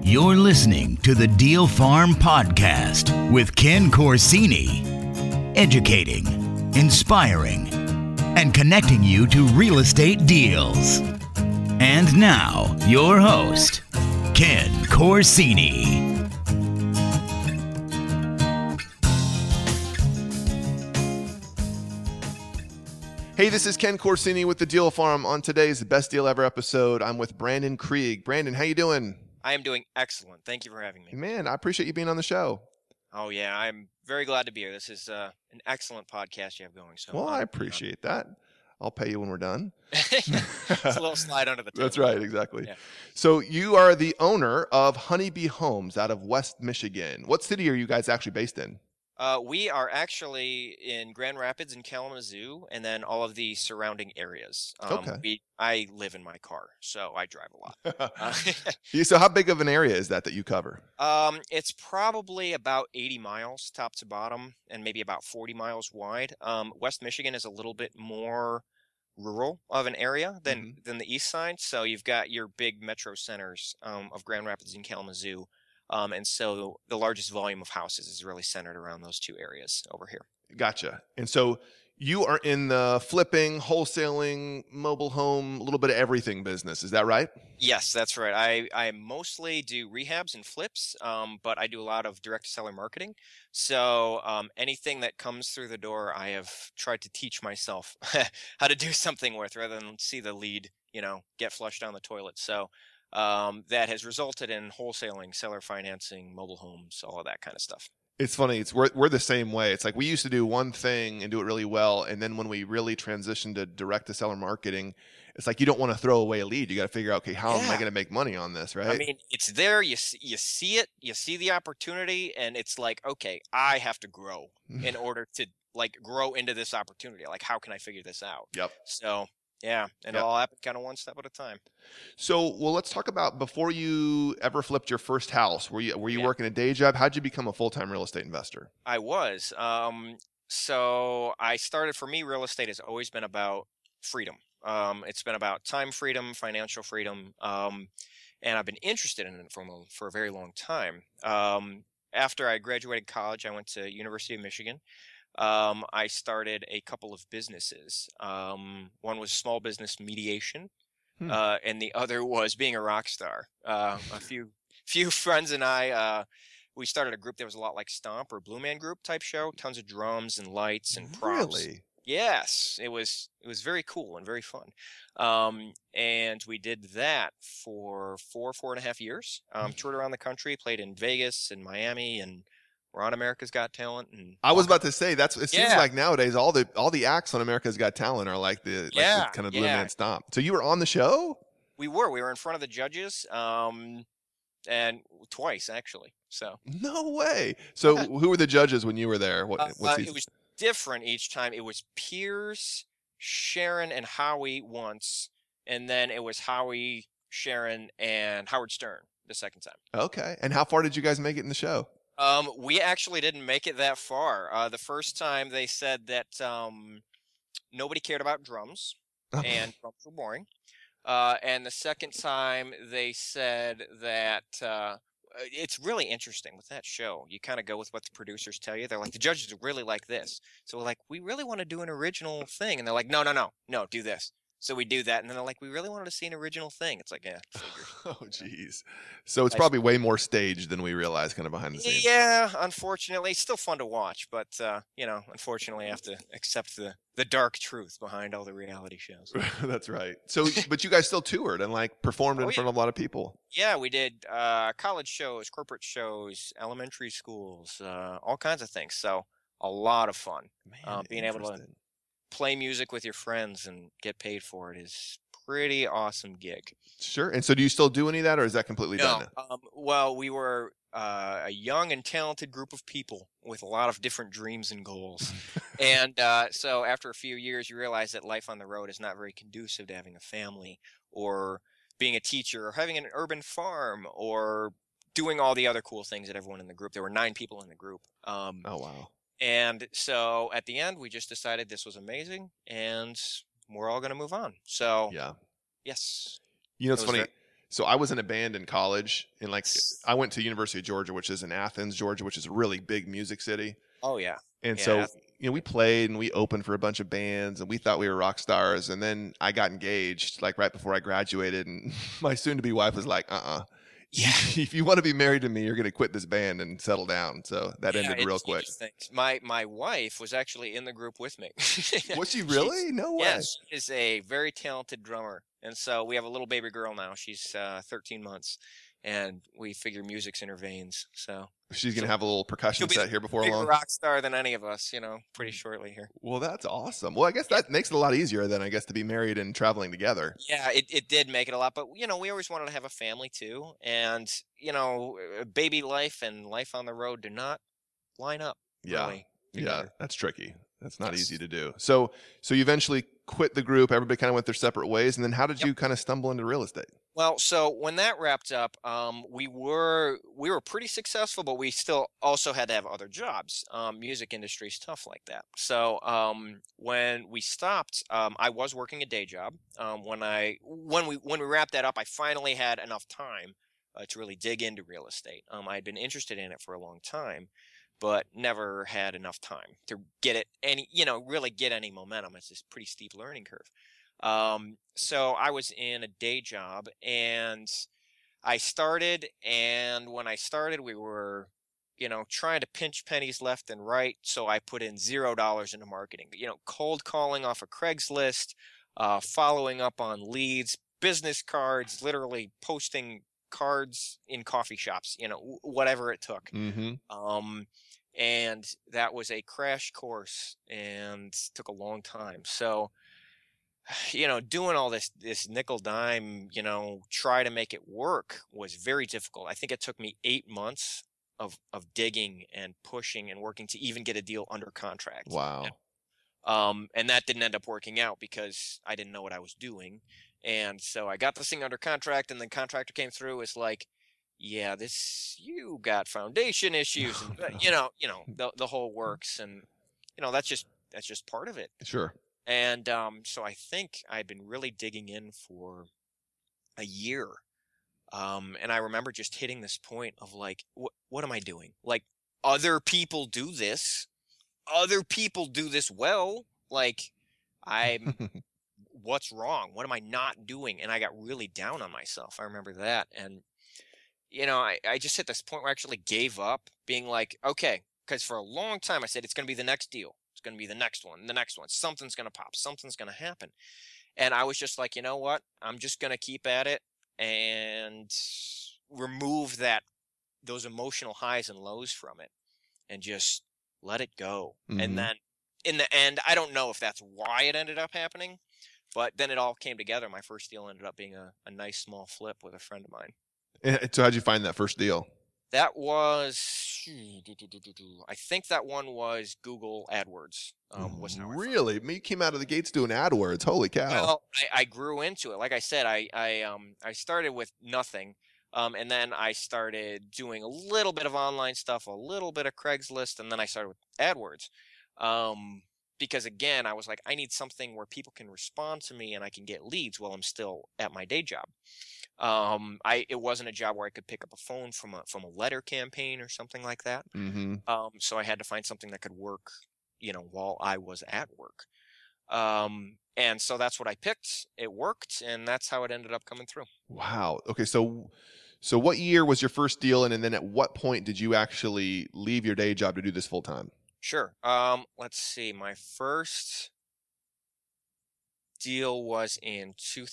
You're listening to the Deal Farm Podcast with Ken Corsini. Educating, inspiring, and connecting you to real estate deals. And now, your host, Ken Corsini. Hey, this is Ken Corsini with the Deal Farm. On today's Best Deal Ever episode, I'm with Brandon Krieg. Brandon, how you doing? I am doing excellent. Thank you for having me. Man, I appreciate you being on the show. Oh, yeah. I'm very glad to be here. This is an excellent podcast you have going. So Well, I appreciate that. I'll pay you when we're done. It's a little slide under the table. That's right, exactly. Yeah. So you are the owner of Honeybee Homes out of West Michigan. What city are you guys actually based in? We are actually in Grand Rapids and Kalamazoo, and then all of the surrounding areas. Okay. I live in my car, so I drive a lot. So how big of an area is that you cover? It's probably about 80 miles top to bottom, and maybe about 40 miles wide. West Michigan is a little bit more rural of an area than the east side. So you've got your big metro centers of Grand Rapids and Kalamazoo. And so the largest volume of houses is really centered around those two areas over here. Gotcha. And so you are in the flipping, wholesaling, mobile home, a little bit of everything business. Is that right? Yes, that's right. I mostly do rehabs and flips, but I do a lot of direct seller marketing. So anything that comes through the door, I have tried to teach myself how to do something with rather than see the lead, get flushed down the toilet. So that has resulted in wholesaling, seller financing, mobile homes, all of that kind of stuff. It's funny. We're the same way. It's like we used to do one thing and do it really well, and then when we really transitioned to direct to seller marketing, it's like you don't want to throw away a lead. You got to figure out, okay, how am I going to make money on this, right? I mean, it's there. You see it. You see the opportunity, and it's like, okay, I have to grow in order to grow into this opportunity. Like, how can I figure this out? Yep. So. Yeah, and it all happened kind of one step at a time. So, well, let's talk about before you ever flipped your first house. Were you working a day job? How'd you become a full-time real estate investor? I was. So I started. For me, real estate has always been about freedom. It's been about time freedom, financial freedom, and I've been interested in it for a very long time. After I graduated college, I went to University of Michigan. I started a couple of businesses. One was small business mediation, and the other was being a rock star. A few friends and I, we started a group that was a lot like Stomp or Blue Man Group type show. Tons of drums and lights and props. Really? Yes, it was very cool and very fun. And we did that for 4.5 years. Toured around the country, played in Vegas and Miami and. We're on America's Got Talent, and I was about to say it seems like nowadays all the acts on America's Got Talent are like the kind of Blue Man Stomp. So you were on the show? We were in front of the judges, and twice actually. So no way. So who were the judges when you were there? What it was different each time. It was Piers, Sharon, and Howie once, and then it was Howie, Sharon, and Howard Stern the second time. Okay. And how far did you guys make it in the show? We actually didn't make it that far. The first time they said that nobody cared about drums and drums were boring. And the second time they said that it's really interesting with that show. You kind of go with what the producers tell you. They're like, the judges really like this. So we're like, we really want to do an original thing. And they're like, no, do this. So we do that, and then they're like, we really wanted to see an original thing. It's like, yeah, figures. Oh, geez. So it's probably way more staged than we realize kind of behind the scenes. Yeah, unfortunately. It's still fun to watch, but, unfortunately I have to accept the dark truth behind all the reality shows. That's right. So, but you guys still toured and performed in front of a lot of people. Yeah, we did college shows, corporate shows, elementary schools, all kinds of things. So a lot of fun. Man, being able to play music with your friends and get paid for it is pretty awesome gig. Sure. And so do you still do any of that, or is that completely done now? Well, we were a young and talented group of people with a lot of different dreams and goals. And so after a few years, you realize that life on the road is not very conducive to having a family or being a teacher or having an urban farm or doing all the other cool things that everyone in the group. There were 9 people in the group. Oh, wow. And so at the end, we just decided this was amazing and we're all going to move on. So, yeah. Yes. You know, it's funny. So I was in a band in college, and like S- I went to University of Georgia, which is in Athens, Georgia, which is a really big music city. Oh yeah, And yeah. so, we played and we opened for a bunch of bands and we thought we were rock stars. And then I got engaged like right before I graduated. And my soon to be wife was like, Yeah, if you want to be married to me, you're going to quit this band and settle down. So that yeah, ended real it quick. changes things. My wife was actually in the group with me. Was she She's really? No way. Yes, she is a very talented drummer, and so we have a little baby girl now. She's 13 months, and we figure music's in her veins. So She's going to she'll have a little she'll percussion be the set here before bigger long. rock star than any of us, pretty shortly here. Well, that's awesome. Well, I guess Yeah, that makes it a lot easier then, I guess, to be married and traveling together. yeah, it did make it a lot, but we always wanted to have a family too, and baby life and life on the road do not line up Yeah. really Yeah. together. That's tricky. That's not easy Yes. to do. So you eventually quit the group. Everybody kind of went their separate ways. And then how did Yep. you kind of stumble into real estate? Well, so when that wrapped up, we were pretty successful, but we still also had to have other jobs. Music industry is tough like that. So when we stopped, I was working a day job. When we wrapped that up, I finally had enough time to really dig into real estate. I had been interested in it for a long time, but never had enough time to get it really get any momentum. It's this pretty steep learning curve. So I was in a day job and when I started, we were, trying to pinch pennies left and right. So I put in $0 into marketing, cold calling off of Craigslist, following up on leads, business cards, literally posting cards in coffee shops, whatever it took. Mm-hmm. And that was a crash course and took a long time. So, doing all this nickel dime, try to make it work was very difficult. I think it took me 8 months of digging and pushing and working to even get a deal under contract. Wow. And that didn't end up working out because I didn't know what I was doing. And so I got this thing under contract, and the contractor came through. It's like, yeah, you got foundation issues, and the whole works, and that's just part of it. Sure. And so I think I'd been really digging in for a year. And I remember just hitting this point of like, what am I doing? Like, other people do this. Other people do this well. Like, what's wrong? What am I not doing? And I got really down on myself. I remember that. And, I just hit this point where I actually gave up being like, okay, because for a long time I said, it's going to be the next deal. It's going to be the next one, the next one. Something's going to pop. Something's going to happen. And I was just like, you know what? I'm just going to keep at it and remove those emotional highs and lows from it and just let it go. And Mm-hmm. then in the end, I don't know if that's why it ended up happening, but then it all came together. My first deal ended up being a nice small flip with a friend of mine. And so how'd you find that first deal? That was, I think that one was Google AdWords. Was how I found it. Really? Me came out of the gates doing AdWords. Holy cow. Well, I grew into it. Like I said, I started with nothing, and then I started doing a little bit of online stuff, a little bit of Craigslist, and then I started with AdWords. Because again, I was like, I need something where people can respond to me and I can get leads while I'm still at my day job. It wasn't a job where I could pick up a phone from a letter campaign or something like that. Mm-hmm. So I had to find something that could work, while I was at work. And so that's what I picked. It worked, and that's how it ended up coming through. Wow. Okay. So what year was your first deal? And then at what point did you actually leave your day job to do this full time? Sure. Let's see. My first deal was in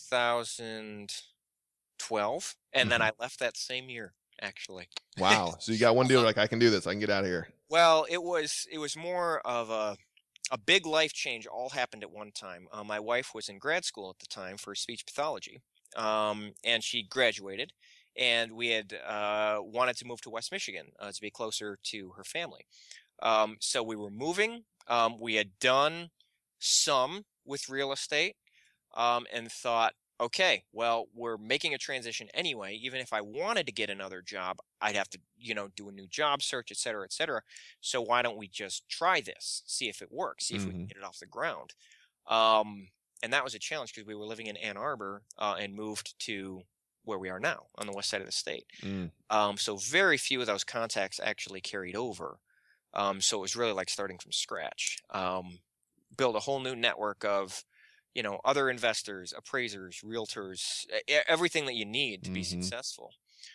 2012, and then I left that same year, actually. Wow. So you got one deal like, I can do this. I can get out of here. Well, it was more of a big life change all happened at one time. My wife was in grad school at the time for speech pathology, and she graduated, and we had wanted to move to West Michigan to be closer to her family. So we were moving. We had done some with real estate, and thought, okay, well, we're making a transition anyway. Even if I wanted to get another job, I'd have to, do a new job search, et cetera, et cetera. So why don't we just try this, see if it works, see if we can get it off the ground. And that was a challenge because we were living in Ann Arbor and moved to where we are now on the west side of the state. Mm. So very few of those contacts actually carried over. So it was really like starting from scratch. Build a whole new network of, other investors, appraisers, realtors, everything that you need to be Mm-hmm. successful.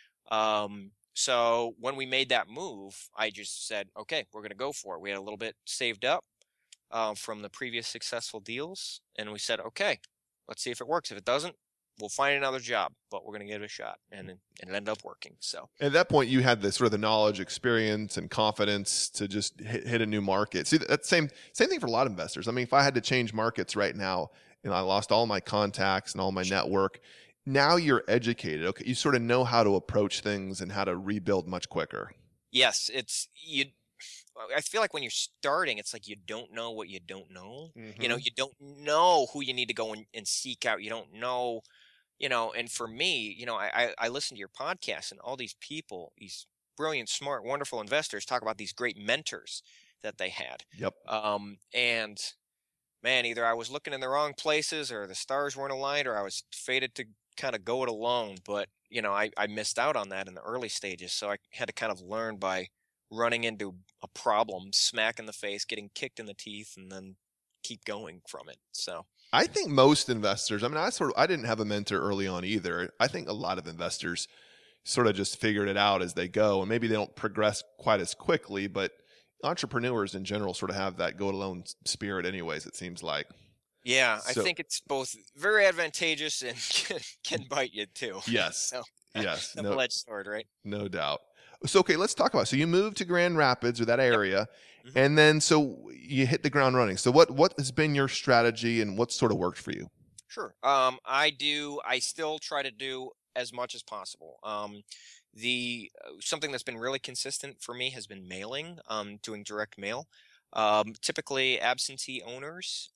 So when we made that move, I just said, okay, we're going to go for it. We had a little bit saved up from the previous successful deals, and we said, okay, let's see if it works. If it doesn't, we'll find another job, but we're going to give it a shot, and it ended up working. So At that point, you had the sort of the knowledge, experience, and confidence to just hit a new market. See, that's same thing for a lot of investors. I mean, if I had to change markets right now, and I lost all my contacts and all my network, now you're educated. Okay, you sort of know how to approach things and how to rebuild much quicker. yes, I feel like when you're starting, it's like you don't know what you don't know. Mm-hmm. You don't know who you need to go and seek out. You don't know, and for me, I listen to your podcast, and all these people, these brilliant, smart, wonderful investors talk about these great mentors that they had. Yep. And man, either I was looking in the wrong places, or the stars weren't aligned, or I was fated to kind of go it alone. But, I missed out on that in the early stages. So I had to kind of learn by running into a problem, smack in the face, getting kicked in the teeth, and then keep going from it. So I think most investors, I mean, I didn't have a mentor early on either. I think a lot of investors sort of just figured it out as they go, and maybe they don't progress quite as quickly, but entrepreneurs in general sort of have that go it alone spirit anyways, it seems like. yeah, I So, think it's both very advantageous and can bite you too. yes, So yes, no, double-edged sword, right? no doubt. So, okay, let's talk about, so you moved to Grand Rapids or that area, Mhm. and then so you hit the ground running. So what has been your strategy and what sort of worked for you? Sure. I still try to do as much as possible. The Something that's been really consistent for me has been mailing, doing direct mail. Typically absentee owners,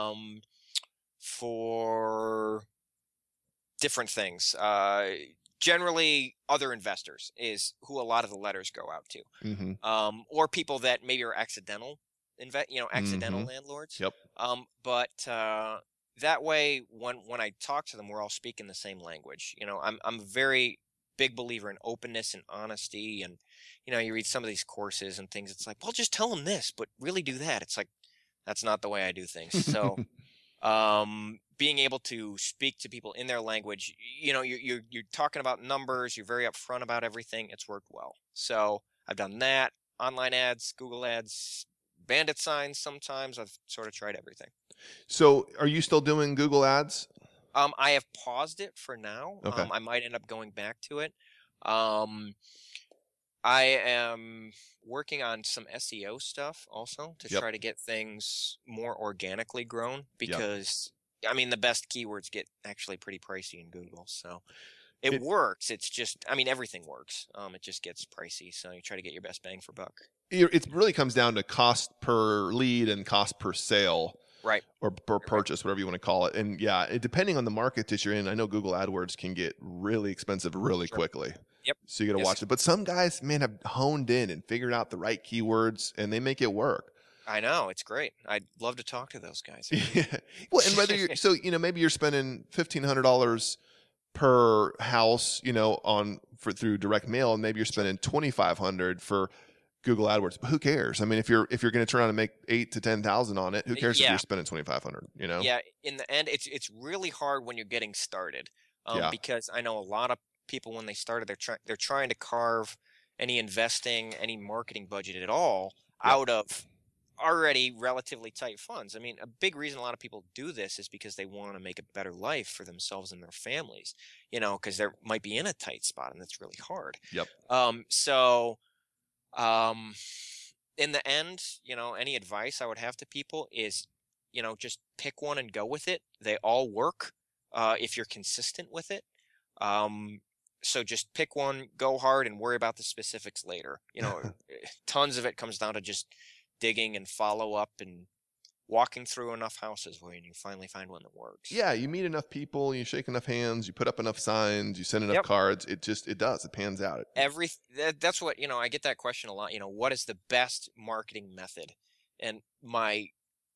for different things. Generally other investors is who a lot of the letters go out to. Mm-hmm. Or people that maybe are accidental accidental Mm-hmm. landlords. Yep. But that way, when I talk to them, we're all speaking the same language. I'm a very big believer in openness and honesty. And you read some of these courses and things. It's like, well, just tell them this, but really do that. It's like that's not the way I do things. So being able to speak to people in their language, you're talking about numbers, you're very upfront about everything. It's worked well. So I've done that. Online ads, Google ads, bandit signs. Sometimes I've sort of tried everything. So are you still doing Google ads? I have paused it for now. Okay. I might end up going back to it. I am working on some SEO stuff also to Yep. try to get things more organically grown, because the best keywords get actually pretty pricey in Google. So it works. It's just, everything works. It just gets pricey. So you try to get your best bang for buck. It really comes down to cost per lead and cost per sale. Right. Or per purchase, whatever you want to call it. And yeah, depending on the market that you're in, I know Google AdWords can get really expensive really quickly. Yep. So you got to watch it. But some guys, man, have honed in and figured out the right keywords, and they make it work. I know, it's great. I'd love to talk to those guys. Yeah. Well, and whether you're maybe you're spending $1,500 per house, through direct mail, and maybe you're spending $2,500 for Google AdWords. But who cares? I mean, if you're going to turn around and make $8,000 to $10,000 on it, who cares if you're spending $2,500? Yeah. In the end, it's really hard when you're getting started, because I know a lot of people when they started, they're trying to carve any investing, any marketing budget at all out of already relatively tight funds. A big reason a lot of people do this is because they want to make a better life for themselves and their families. Because they might be in a tight spot, and that's really hard. Yep. In the end, any advice I would have to people is, just pick one and go with it. They all work if you're consistent with it. So just pick one, go hard, and worry about the specifics later. Tons of it comes down to just digging and follow up and walking through enough houses where you finally find one that works. Yeah, you meet enough people, you shake enough hands, you put up enough signs, you send enough cards. It pans out. That's what, I get that question a lot. What is the best marketing method? And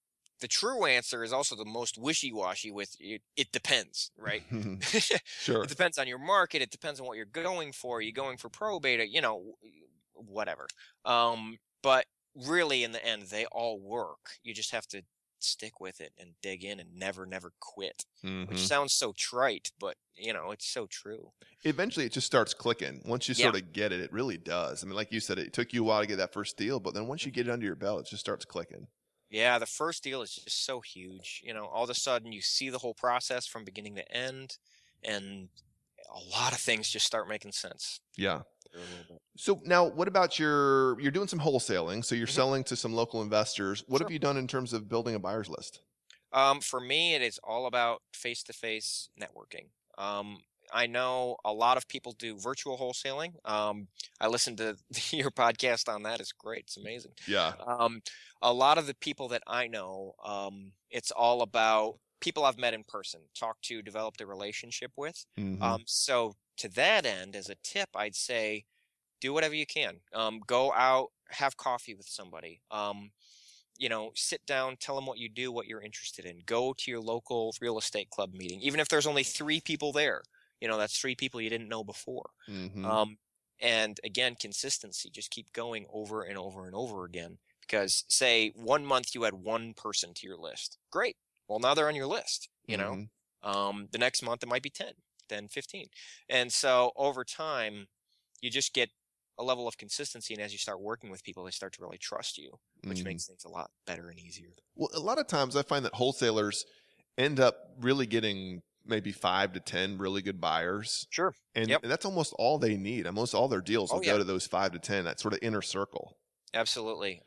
the true answer is also the most wishy-washy with it, it depends, right? Sure. It depends on your market. It depends on what you're going for. Are you going for probate? You know, whatever. But really, in the end, they all work. You just have to stick with it and dig in and never quit, which Hmm. sounds so trite, but you know, it's so true. Eventually, it just starts clicking. Once you Yeah. sort of get it, it really does. I mean, like you said, it took you a while to get that first deal, but then once you get it under your belt, it just starts clicking. Yeah, the first deal is just so huge. You know, all of a sudden you see the whole process from beginning to end, and a lot of things just start making sense. Yeah. For a little bit. So now, what about you're doing some wholesaling, so you're Mhm. selling to some local investors. What have Sure. you done in terms of building a buyer's list? For me, it is all about face-to-face networking. I know a lot of people do virtual wholesaling. I listened to your podcast on that. It's great. It's amazing. Yeah. Um, a lot of the people that I know, it's all about people I've met in person, talked to, developed a relationship with. Hmm. So to that end, as a tip, I'd say do whatever you can. Go out, have coffee with somebody. You know, sit down, tell them what you do, what you're interested in. Go to your local real estate club meeting, even if there's only 3 people there. You know, that's 3 people you didn't know before. Hmm. Um, and again, consistency. Just keep going over and over and over again. Because say 1 month you had one person to your list, great. Well, now they're on your list. You know, Hmm. the next month it might be 10, then 15, and so over time, you just get a level of consistency, and as you start working with people, they start to really trust you, which Hmm. makes things a lot better and easier. Well, a lot of times I find that wholesalers end up really getting maybe 5 to 10 really good buyers, Sure. and Yep. that's almost all they need. Almost all their deals will Oh go yeah. to those 5 to 10, that sort of inner circle. Absolutely.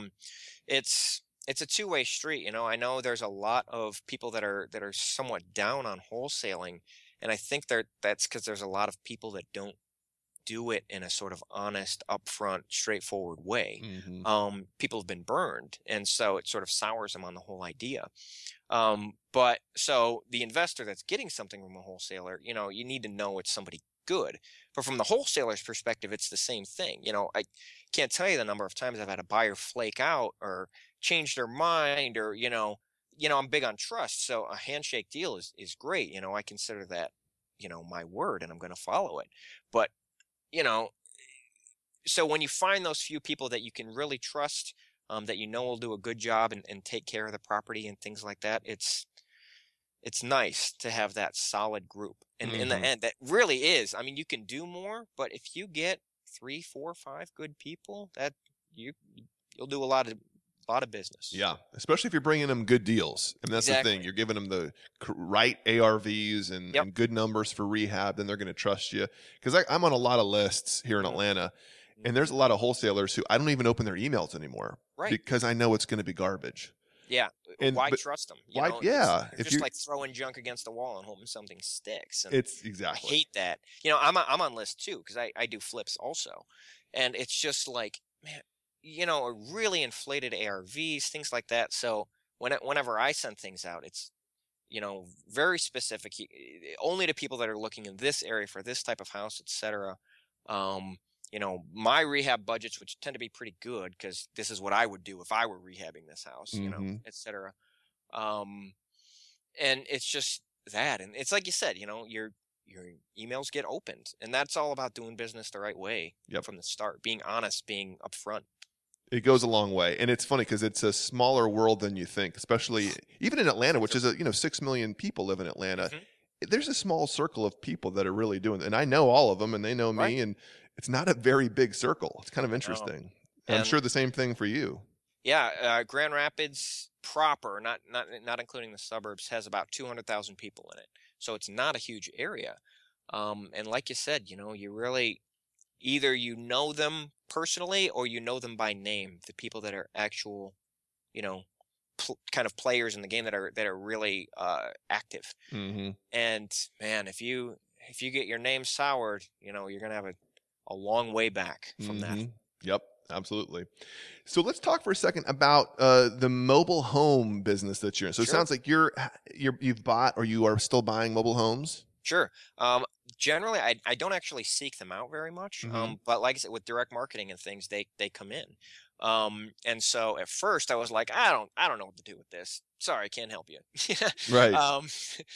It's a two-way street. You know, I know there's a lot of people that are somewhat down on wholesaling, and I think that's because there's a lot of people that don't do it in a sort of honest, upfront, straightforward way. Hmm. People have been burned, and so it sort of sours them on the whole idea. But so the investor that's getting something from a wholesaler, you know, you need to know it's somebody good. But from the wholesaler's perspective, it's the same thing. You know, I can't tell you the number of times I've had a buyer flake out or change their mind, or I'm big on trust, so a handshake deal is great. You know, I consider that, my word, and I'm going to follow it. But you know, so when you find those few people that you can really trust, that will do a good job and take care of the property and things like that, it's nice to have that solid group. And in the Hmm. end, that really is. I mean, you can do more, but if you get 3, 4, 5 good people, that you you'll do a lot of business. Yeah, especially if you're bringing them good deals. And that's the thing. Exactly. You're giving them the right ARVs and, Yep. and good numbers for rehab, then they're going to trust you. Because I'm on a lot of lists here in Mhm. Atlanta, and Mhm. there's a lot of wholesalers who I don't even open their emails anymore Right. because I know it's going to be garbage. Yeah. And Why but trust them? why? It's Yeah, they're if just you, like throwing junk against the wall and hoping something sticks. And it's I exactly. hate that. I'm on list too because I do flips also, and it's just like, man, a really inflated ARVs, things like that. So whenever I send things out, it's very specific, only to people that are looking in this area for this type of house, etc. Um, my rehab budgets, which tend to be pretty good because this is what I would do if I were rehabbing this house, Hmm. etc. Um, and it's just that, and it's like you said, your emails get opened, and that's all about doing business the right way Yep. from the start, being honest, being upfront. It goes a long way, and it's funny because it's a smaller world than you think. Especially even in Atlanta, which Sure. is 6 million people live in Atlanta. Hmm. There's a small circle of people that are really doing it. And I know all of them and they know Right. me, and it's not a very big circle. It's kind of No. interesting. And I'm And sure the same thing for you. yeah, Grand Rapids proper, not including the suburbs, has about 200,000 people in it, so it's not a huge area. And like you said, you really either them personally or you know them by name, the people that are actual, you know, kind of players in the game that are really active. Hmm. And man, if you get your name soured, you're gonna have a long way back from that. Hmm. Yep, absolutely. So let's talk for a second about the mobile home business that you're in. So it Sure. sounds like you've bought or you are still buying mobile homes. Sure. Generally, I don't actually seek them out very much. Hmm. But like I said, with direct marketing and things, they come in. And so at first I was like, I don't know what to do with this. sorry, can't help you. Right. um,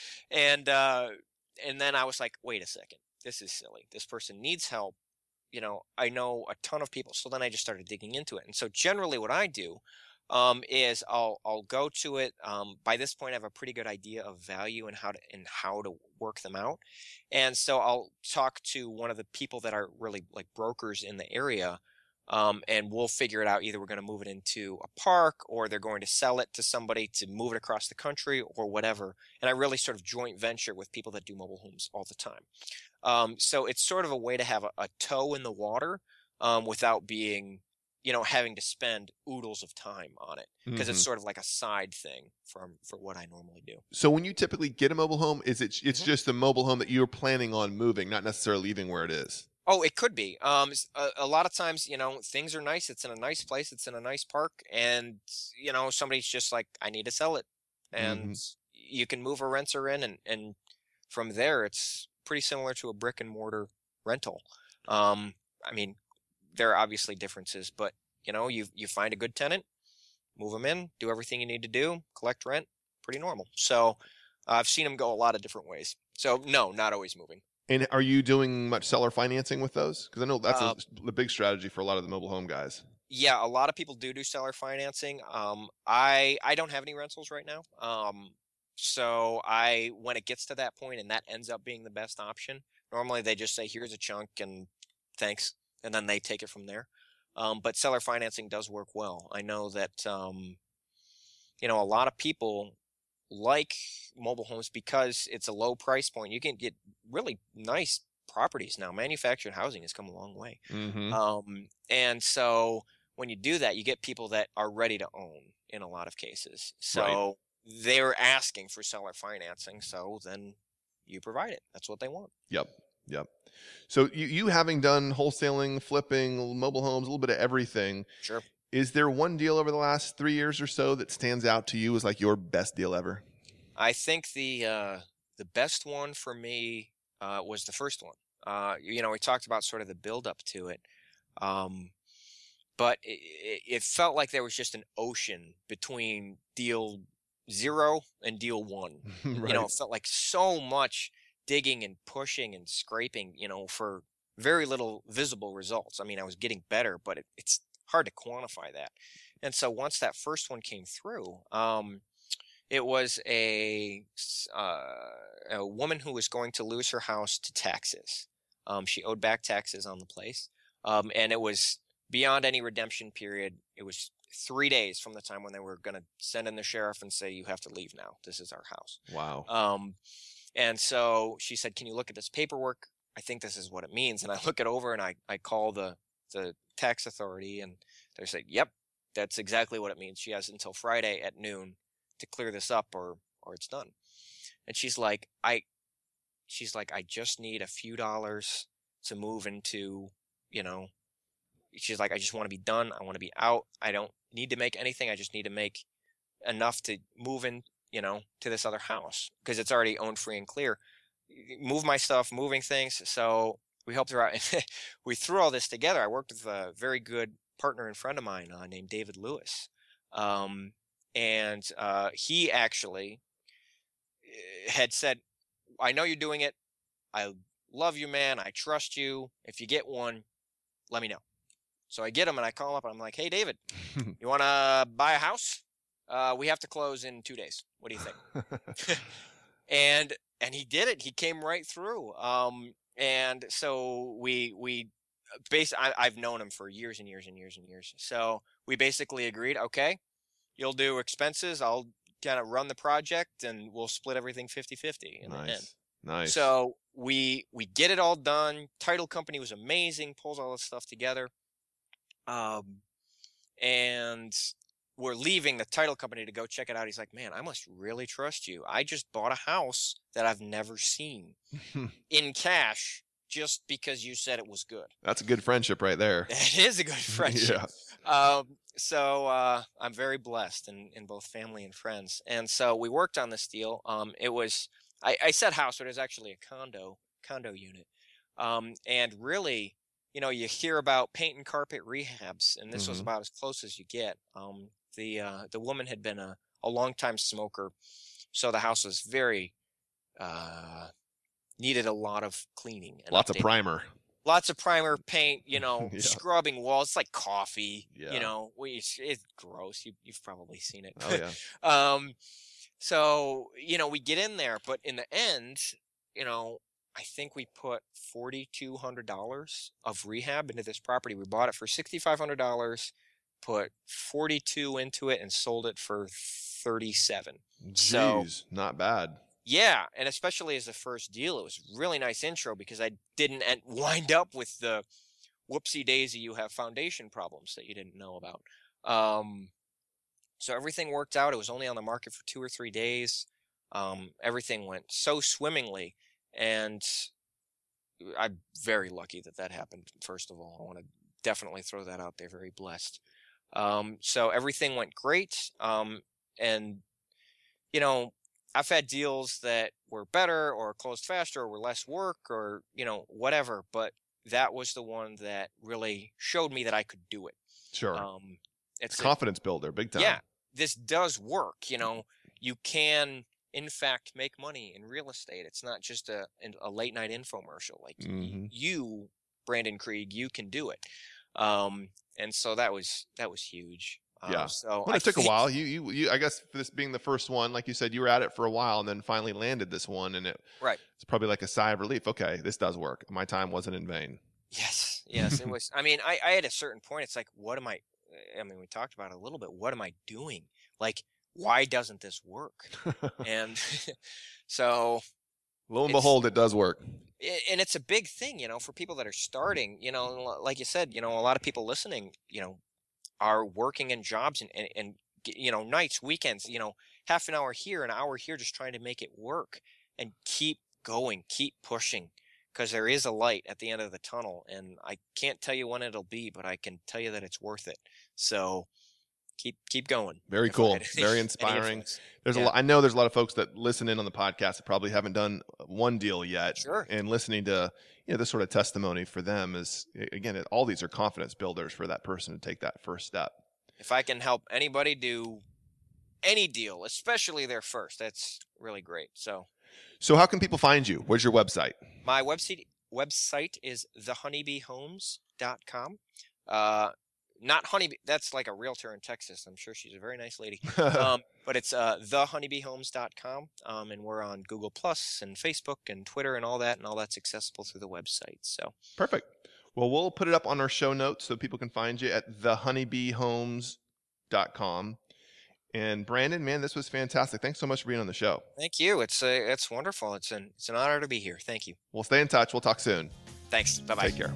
and then I was like, wait a second, this is silly. This person needs help. I know a ton of people. So then I just started digging into it. And so generally what I do is I'll go to it. By this point, I have a pretty good idea of value and how to work them out. And so I'll talk to one of the people that are really like brokers in the area. And we'll figure it out. Either we're going to move it into a park, or they're going to sell it to somebody to move it across the country, or whatever. And I really sort of joint venture with people that do mobile homes all the time. So it's sort of a way to have a toe in the water without being, having to spend oodles of time on it, because it's Hmm. sort of like a side thing for what I normally do. So when you typically get a mobile home, it's Mhm. just a mobile home that you're planning on moving, not necessarily leaving where it is? Oh, it could be. A lot of times, things are nice. It's in a nice place. It's in a nice park, and somebody's just like, I need to sell it, and Hmm. you can move a renter in, and from there, it's pretty similar to a brick and mortar rental. I mean, there are obviously differences, but you find a good tenant, move them in, do everything you need to do, collect rent, pretty normal. So I've seen them go a lot of different ways. So no, not always moving. And are you doing much seller financing with those? Because I know that's Uh, a big strategy for a lot of the mobile home guys. yeah, a lot of people do seller financing. I don't have any rentals right now. So when it gets to that point and that ends up being the best option, normally they just say, here's a chunk and thanks, and then they take it from there. But seller financing does work well. I know that a lot of people like mobile homes because it's a low price point. You can get really nice properties now. Manufactured housing has come a long way. Hmm. And so when you do that, you get people that are ready to own in a lot of cases. Right. So they're asking for seller financing. So then you provide it. That's what they want. Yep. Yep. So you having done wholesaling, flipping, mobile homes, a little bit of everything, Sure. is there one deal over the last 3 years or so that stands out to you as like your best deal ever? I think the best one for me was the first one. We talked about sort of the build up to it. Um, but it felt like there was just an ocean between deal 0 and deal 1. Right. It felt like so much digging and pushing and scraping, for very little visible results. I mean, I was getting better, but it's hard to quantify that. And so once that first one came through, it was a woman who was going to lose her house to taxes. She owed back taxes on the place, and it was beyond any redemption period. It was 3 days from the time when they were going to send in the sheriff and say, "You have to leave now. This is our house." Wow. And so she said, "Can you look at this paperwork? I think this is what it means." And I look it over, and I call the tax authority, and they say, "Yep, that's exactly what it means. She has until Friday at noon to clear this up, or it's done." And she's like, I just need a few dollars to move into, you know, she's like, I just want to be done. I want to be out. I don't need to make anything. I just need to make enough to move in, to this other house because it's already owned free and clear. Move my stuff, moving things. So we helped her out. And we threw all this together. I worked with a very good partner and friend of mine named David Lewis. And he actually had said, I know you're doing it. I love you, man. I trust you. If you get one, let me know. So I get him and I call him up and I'm like, hey, David, you want to buy a house? We have to close in 2 days. What do you think? and he did it. He came right through. And so I've known him for years and years and years and years. So we basically agreed, okay, you'll do expenses. I'll kind of run the project and we'll split everything 50-50 in the end. Nice. Nice. So we get it all done. Title company was amazing, pulls all this stuff together. And we're leaving the title company to go check it out. He's like, man, I must really trust you. I just bought a house that I've never seen in cash just because you said it was good. That's a good friendship right there. It is a good friendship. Yeah. So I'm very blessed in both family and friends. And so we worked on this deal. It was, I said house, but it was actually a condo unit. And really, you hear about paint and carpet rehabs, and this was Mhm. about as close as you get. The woman had been a a longtime smoker, so the house was very needed a lot of cleaning and Lots of updating. primer. Lots of primer, paint, Yeah. scrubbing walls. It's like coffee, Yeah. it's gross. You've probably seen it. Oh yeah. So, we get in there, but in the end, I think we put $4,200 of rehab into this property. We bought it for $6,500, put 42 into it, and sold it for 37. So, Jeez, not bad. yeah, and especially as the first deal, it was a really nice intro because I didn't wind up with the whoopsie daisy, you have foundation problems that you didn't know about. So everything worked out. It was only on the market for 2 or 3 days. Everything went so swimmingly, and I'm very lucky that happened. First of all, I want to definitely throw that out there. Very blessed. So everything went great. And I've had deals that were better or closed faster or were less work or, whatever, but that was the one that really showed me that I could do it. Sure. It's a confidence builder, big time. Yeah, this does work. You can, in fact, make money in real estate. It's not just a late night infomercial. Like you, Brandon Krieg, you can do it. And so that was huge. Yeah. So it took a while. You I guess for this being the first one, like you said, you were at it for a while and then finally landed this one, and it's probably like a sigh of relief. Okay, this does work. My time wasn't in vain. Yes, it was. I mean, I at a certain point, it's like, what am I? I mean, we talked about it a little bit. What am I doing? Like, why doesn't this work? And so, lo and behold, it does work. And it's a big thing, for people that are starting. Like you said, a lot of people listening, are working in jobs and nights, weekends, half an hour here, an hour here, just trying to make it work, and keep going, keep pushing, because there is a light at the end of the tunnel, and I can't tell you when it'll be, but I can tell you that it's worth it. So keep going. Very cool. Very inspiring. There's a lot. I know there's a lot of folks that listen in on the podcast that probably haven't done one deal yet. Sure. And listening to this sort of testimony for them is, again, all these are confidence builders for that person to take that first step. If I can help anybody do any deal, especially their first, that's really great. So how can people find you? Where's your website? My website is thehoneybeehomes.com. Not Honeybee. That's like a realtor in Texas. I'm sure she's a very nice lady. But it's thehoneybeehomes.com. And we're on Google Plus and Facebook and Twitter and all that's accessible through the website. So perfect. Well, we'll put it up on our show notes so people can find you at thehoneybeehomes.com. And Brandon, man, this was fantastic. Thanks so much for being on the show. Thank you. It's wonderful. It's an honor to be here. Thank you. We'll stay in touch. We'll talk soon. Thanks. Bye-bye. Take care.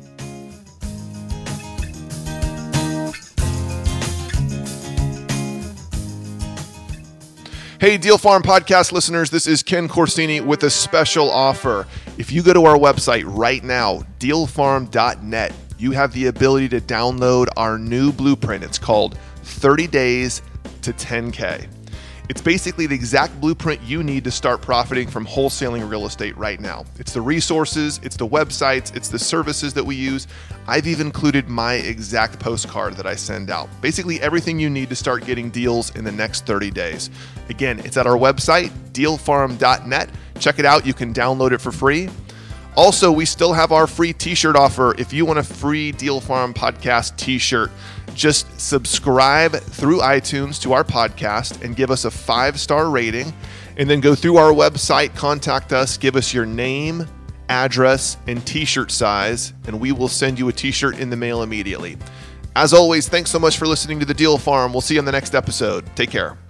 Hey, Deal Farm podcast listeners, this is Ken Corsini with a special offer. If you go to our website right now, dealfarm.net, you have the ability to download our new blueprint. It's called 30 Days to 10K. It's basically the exact blueprint you need to start profiting from wholesaling real estate right now. It's the resources, it's the websites, it's the services that we use. I've even included my exact postcard that I send out. Basically everything you need to start getting deals in the next 30 days. Again, it's at our website, dealfarm.net. Check it out. You can download it for free. Also, we still have our free t-shirt offer. If you want a free Deal Farm podcast t-shirt, just subscribe through iTunes to our podcast and give us a 5-star rating, and then go through our website, contact us, give us your name, address, and t-shirt size, and we will send you a t-shirt in the mail immediately. As always, thanks so much for listening to The Deal Farm. We'll see you on the next episode. Take care.